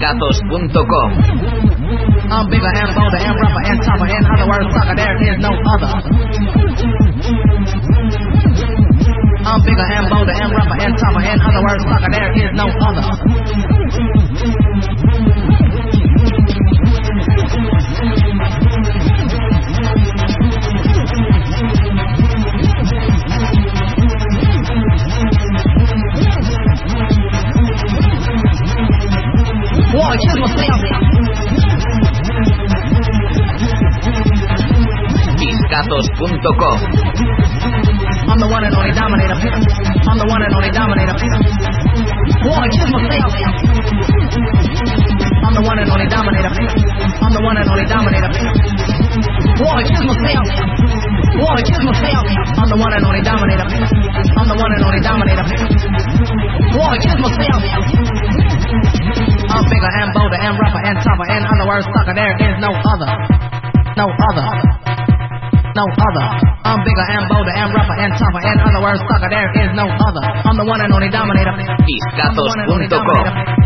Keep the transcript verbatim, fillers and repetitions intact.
Discatos punto com. I'm bigger and bolder and rougher and tougher. In other words, sucker, there is no other. I'm bigger and bolder and rougher and tougher. In other words, sucker, there is no other. Boy, kill myself. Discatos punto com. I'm the one and only dominator. I'm the one and only dominator. Boy, kill myself. I'm the one and only dominator. I'm the one and only dominator. Boy, kill myself. Boy, kill myself. I'm the one and only dominator. I'm the one and only dominator. Boy, kill myself. I'm bigger and bolder and rougher and tougher. In other words, sucker, there is no other. No other. No other. I'm bigger and bolder and rougher and tougher. In other words, sucker, there is no other. I'm the one and only dominator. Discatos punto com.